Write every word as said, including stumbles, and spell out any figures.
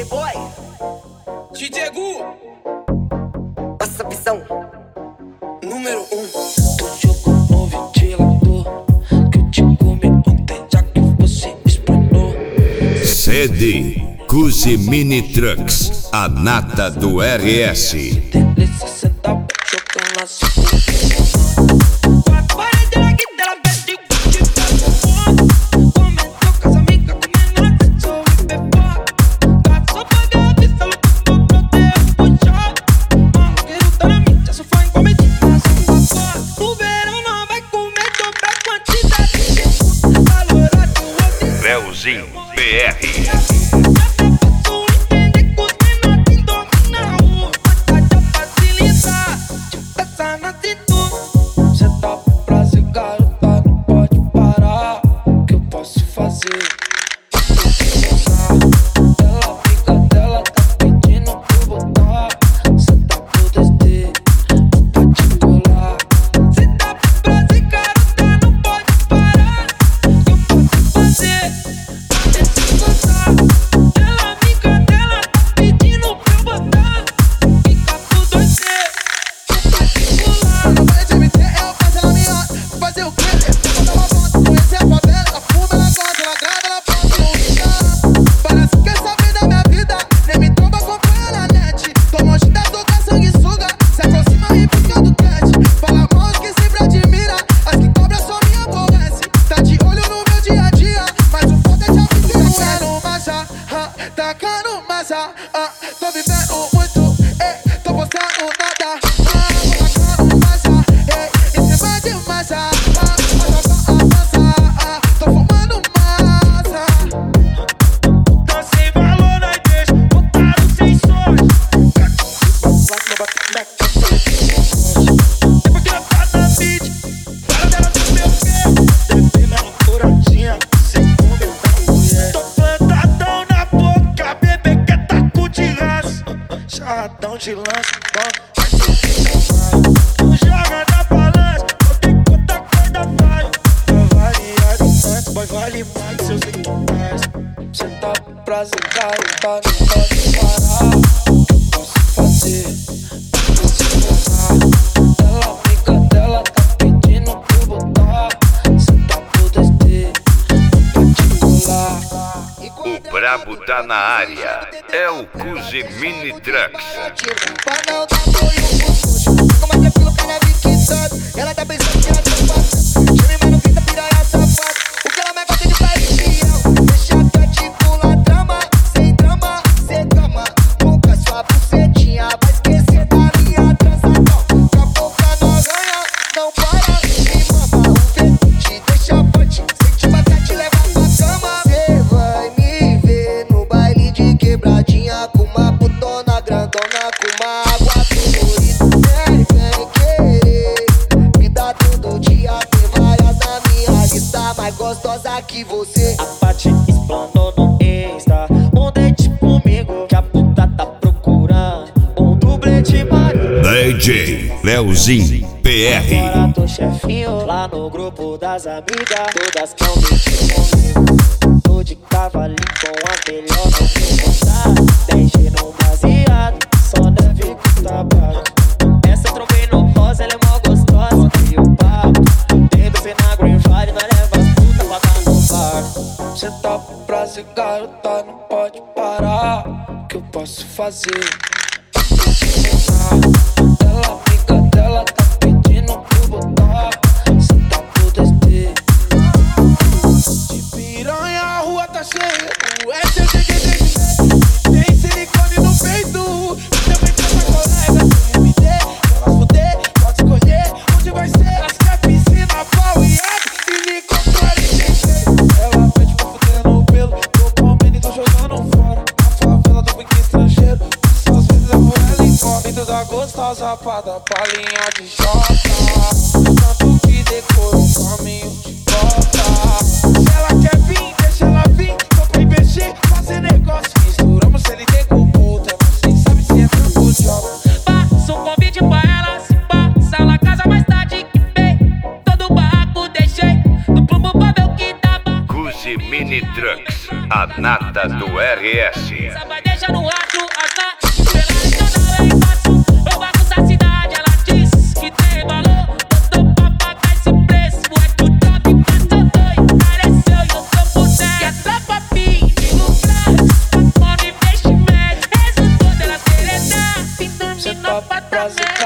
Playboy, D J Gu, passa a visão. número um. Tu jogou no ventilador que eu te comi ontem, já que você explanou. C D Cusi Mini Trucks, a nata do R S. Delícia, senta pra jogar lá só. Leozinho P R. Cê tá pra ser garota, não pode parar. O que eu posso fazer? Ela fica dela, tá pedindo pra eu botar. Cê tá pro descer, pra te colar. Cê tá pra ser garota, não pode parar. O que eu posso fazer? Pra te gostar. Ela fica dela, tá pedindo pra eu botar. Fica pro descer, pra te colar. Não vai de eu faço ela melhor. Fazer o quê? Vou botar uma foto, conhecer a favela. Ela fuma, ela gosta, ela grava, ela posta no Insta. Parece que quer saber da minha vida. Nem me tromba, acompanha na net. Tô longe da toca, sanguessuga. Se aproxima e busca do cat. Fala mal as que sempre admira. As que cobra só me aborrece. Tá de olho no meu dia a dia. Mas o foda é de abrir no Tacando massa, ah, tacando massa, ah. Tô vivendo muito, ei, tô postando nada. Ah, vou tacando massa, ei, em cima de massa, ah. A massa, ah, tô fumando massa. Tá sem valor na igreja, botaram sem sorte. Depois que ela tá na beat, para dela do meu pé. Bebê mesmo douradinha, segundo da mulher. Tô plantadão na boca, bebê quer taco de raça. Charradão de lança, bom, vai ser tu joga na balança, não tem quanta coisa faz. Tá variado antes, boy, vale mais seus rituais. Cê tá pra ser garota, não pode parar. O que eu posso fazer? Pra se gostar. Ela fica dela, tá pedindo pra eu botar. Cê tá pro descer, pra te colar. O brabo tá na área, é o Cusi Mini Trucks. Pra não dar apoio pro sujo. Fica mais tranquilo, cara, vi que sabe. Ela tá pensando que ela tá fácil. Chame, mas não grita, piranha safada. O que ela mais gosta de pai fiel. Deixa pra titular drama. Sem drama, sem drama. Nunca sua bucetinha vai esquecer da minha transação. Com a boca não arranha, não para. Me mama, o vento te deixa forte. Se te bater, te leva pra cama. Cê vai me ver no baile de quebradinha. Com uma putona grandona, com uma água colorida. Vem, vem querer me dá todo dia. Tem várias na minha lista, mais gostosa que você. A Paty explanou no Insta um date comigo, que a puta tá procurando um dublê de marido. D J Leozinho P R. Agora tô chefinho lá no grupo das amigas, todas querem um date comigo. Tô de cavalinho com a melhor, não vou contar. dez G no baseado, só neve com tabaco. Essa eu trombei no rosa, ela é mó gostosa. E o papo, tem B C na Green Fire, nós leva as putas pra cá no bar. Cê tá pra ser garota, não pode parar. O que eu posso fazer? Ela fica dela, tá pedindo pra eu botar. Cê tá pro descer. De piranha a rua tá cheia. O S é G G G. Tem silicone no peito. Também tem uma colega. Tem M D, elas fuder, pode escolher onde vai ser. Elas quer piscina, pau e água. E me controle sem jeito. Ela pede pra fuder no pelo. Tô comendo e tô jogando fora. Na favela do pique estrangeiro. Só às vezes eu vou ela embora. Dentro da gostosa pra dar palhinha de jota. Tanto que decorou o caminho de cota. Se ela quer vir, deixa ela vir. Tô pra investir, fazer negócio. Misturamos C L T com puta. Vocês sabem se é trampo job. Passa um convite pra ela, se passa lá casa mais tarde que vem. Todo o barraco deixei no plumo pra ver o que dá. Cusi Mini Trucks, a nata do R S. Essa vai deixar no apartamento.